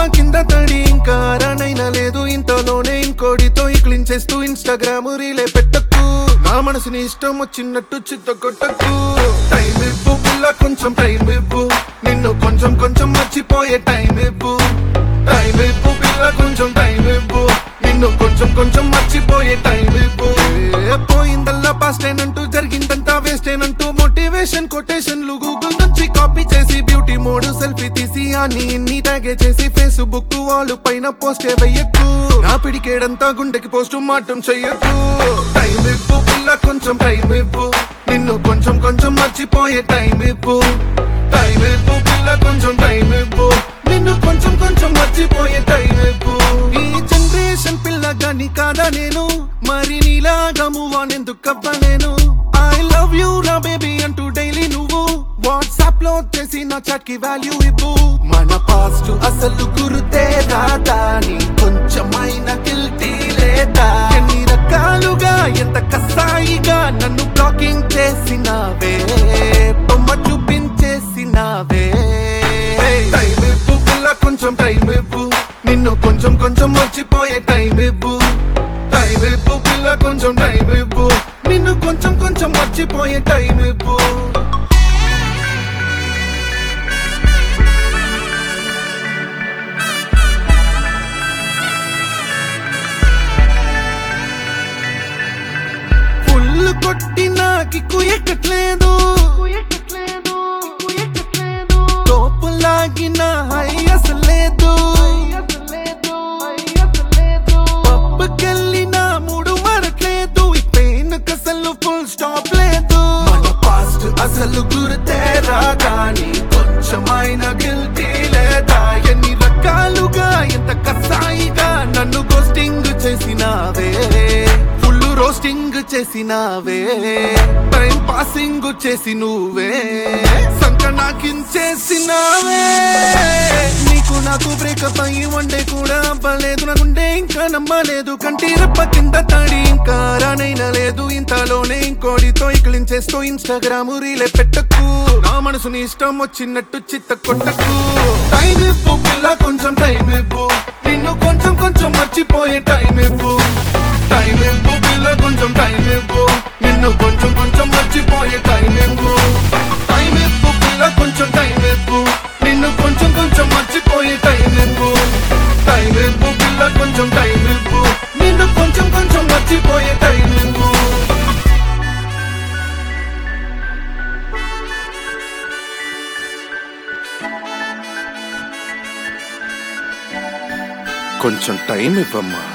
కింద తడి ఇంకా రానైనా లేదు ఇంతలోనే ఇంకోడితో ఇక్లించేస్తూ ఇన్స్టాగ్రామ్ రీలే పెట్టకు నా మనసుని ఇష్టం వచ్చినట్టు చిత్త కొట్టకు టైం ఇవ్వు పిల్ల కొంచెం టైం ఇవ్వు నిన్ను కొంచెం కొంచెం మర్చిపోయే టైం ఇవ్వు టైం ఇవ్వు పిల్ల కొంచెం టైం ఇవ్వు నిన్ను కొంచెం కొంచెం మర్చిపోయే టైం ఇవ్వు పోయిందల్లా పాస్ట్ ఏనంటూ జరిగిందంతా వేస్ట్ ఏనంటూ మోటివేషన్ కొటేషన్లు గూగుల్ నుంచి కాపీ చేసి బ్యూటీ మోడ్ సెల్ఫీ తీసి అన్ని ట్యాగే చేసి ఫేస్బుక్ వాళ్ళు పైన పోస్ట్ వెయ్యకు నా పిడికేడంతా గుండెకి పోస్ట్ మాటం చెయ్యకు టైం ఇవ్వు పిల్ల కొంచెం టైం ఇవ్వు నిన్ను కొంచెం కొంచెం మర్చిపోయే టైం ఇవ్వు టైం ఇవ్వు పిల్ల కొంచెం టైం ఇవ్వు నిన్ను కొంచెం కొంచెం మర్చిపోయే టైం ఇవ్వు ఈ జనరేషన్ పిల్లగాని కాదా నేను మరి నీలాగా మూవ్ ఆన్ ఎందుకు అవ్వలేను ఐ లవ్ యూ రా బేబీ అంటూ డైలీ నువ్వు వాట్సాప్ లో చేసి నా చాట్ కి వాల్యూ ఇవ్వు మన పాస్ట్ అసలు గుర్తే రాదా నీ కొంచెమైన గిల్టీ లేదా ఎన్ని రకాలుగా ఎంత కసాయిగా నన్ను బ్లాకింగ్ చేసినావే బొమ్మ చూపించేసినావే టైం ఇవ్వు పిల్ల కొంచెం టైం ఇవ్వు నిన్ను కొంచెం కొంచెం మర్చిపోయే టైం ఇవ్వు టైం ఇవ్వు పిల్ల కొంచెం టైం ఇవ్వు నిన్ను కొంచెం కొంచెం మర్చిపోయే టైం ఇవ్వు ఫుల్ కొట్టినా కిక్కు ఎక్కట్లేదు తోపు లాగిన హై అసలేదు పబ్బకెళ్ళినా మూడు మరట్లేదు ఈ పెయిన్ కసలు ఫుల్ స్టాప్ లేదు మన పాస్ట్ అసలు గుర్తే రాదా నీ కొంచెమైన గిల్టీ లేదా ఎన్ని రకాలుగా ఎంత కసాయిగా నన్ను గోస్టింగ్ చేసినావే ఫుల్ రోస్టింగ్ చేసినావే టైం పాసింగ్ చేసి నువ్వే సంక నాకించేసినావే నీకు నాకు బ్రేకప్ అయ్యి వన్డే కూడా అవ్వలేదు నాకుండే ఇంకా నమ్మలేదు కంటి రెప్ప కింద తడి ఇంకా రానైనా లేదు ఇంతలోనే ఇంకోడితో ఇక్లించేస్తూ ఇన్స్టాగ్రామ్ రీలే పెట్టకు నా మనసుని ఇష్టం వచ్చినట్టు చిత్త కొట్టకు టైం ఇవ్వు పిల్ల కొంచెం టైం ఇవ్వు నిన్ను కొంచెం కొంచెం మర్చిపోయే టైం ఇవ్వు టైం ఇవ్వు పిల్ల కొంచెం టైం ఇవ్వు నిన్ను కొంచెం కొంచెం మర్చిపోయే టైం ఇవ్వు టైం ఇవ్వు పిల్ల కొంచెం టైం ఇవ్వు నిన్ను కొంచెం కొంచెం మర్చిపోయే టైం ఇవ్వు టైం ఇవ్వు పిల్ల కొంచెం టైం ఇవ్వు నిన్ను కొంచెం కొంచెం మర్చిపోయే టైం ఇవ్వు కొంచెం టైం ఇవ్వమ్మా